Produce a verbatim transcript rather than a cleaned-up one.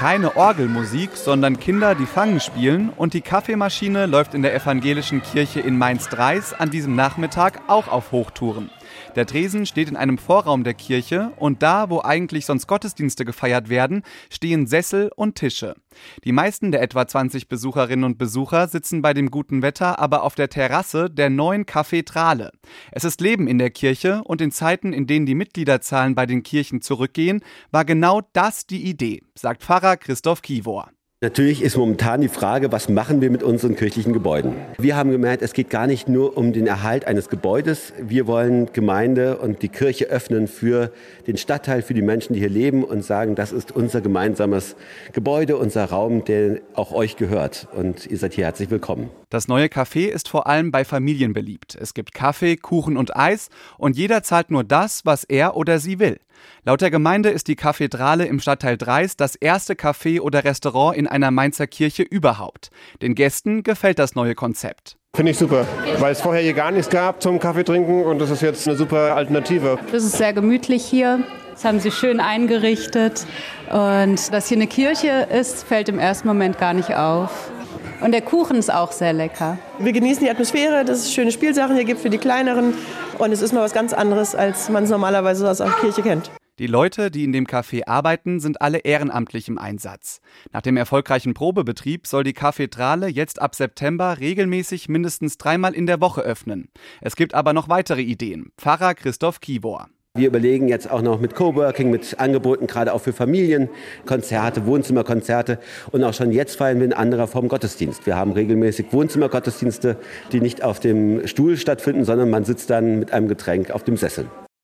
keine Orgelmusik, sondern Kinder, die Fangen spielen, und die Kaffeemaschine läuft in der evangelischen Kirche in Mainz-Dreis an diesem Nachmittag auch auf Hochtouren. Der Tresen steht in einem Vorraum der Kirche und da, wo eigentlich sonst Gottesdienste gefeiert werden, stehen Sessel und Tische. Die meisten der etwa zwanzig Besucherinnen und Besucher sitzen bei dem guten Wetter aber auf der Terrasse der neuen Kathedrale. Es ist Leben in der Kirche und in Zeiten, in denen die Mitgliederzahlen bei den Kirchen zurückgehen, war genau das die Idee, sagt Pfarrer Christoph Kivor. Natürlich ist momentan die Frage, was machen wir mit unseren kirchlichen Gebäuden? Wir haben gemerkt, es geht gar nicht nur um den Erhalt eines Gebäudes. Wir wollen Gemeinde und die Kirche öffnen für den Stadtteil, für die Menschen, die hier leben und sagen, das ist unser gemeinsames Gebäude, unser Raum, der auch euch gehört. Und ihr seid hier herzlich willkommen. Das neue Café ist vor allem bei Familien beliebt. Es gibt Kaffee, Kuchen und Eis und jeder zahlt nur das, was er oder sie will. Laut der Gemeinde ist die Kathedrale im Stadtteil Dreis das erste Café oder Restaurant in einer Mainzer Kirche überhaupt. Den Gästen gefällt das neue Konzept. Finde ich super, weil es vorher hier gar nichts gab zum Kaffee trinken und das ist jetzt eine super Alternative. Es ist sehr gemütlich hier, das haben sie schön eingerichtet und dass hier eine Kirche ist, fällt im ersten Moment gar nicht auf. Und der Kuchen ist auch sehr lecker. Wir genießen die Atmosphäre, dass es schöne Spielsachen hier gibt für die Kleineren. Und es ist mal was ganz anderes, als man es normalerweise aus der Kirche kennt. Die Leute, die in dem Café arbeiten, sind alle ehrenamtlich im Einsatz. Nach dem erfolgreichen Probebetrieb soll die Kathedrale jetzt ab September regelmäßig mindestens dreimal in der Woche öffnen. Es gibt aber noch weitere Ideen. Pfarrer Christoph Kivor. Wir überlegen jetzt auch noch mit Coworking, mit Angeboten, gerade auch für Familien, Konzerte, Wohnzimmerkonzerte. Und auch schon jetzt feiern wir in anderer Form Gottesdienst. Wir haben regelmäßig Wohnzimmergottesdienste, die nicht auf dem Stuhl stattfinden, sondern man sitzt dann mit einem Getränk auf dem Sessel.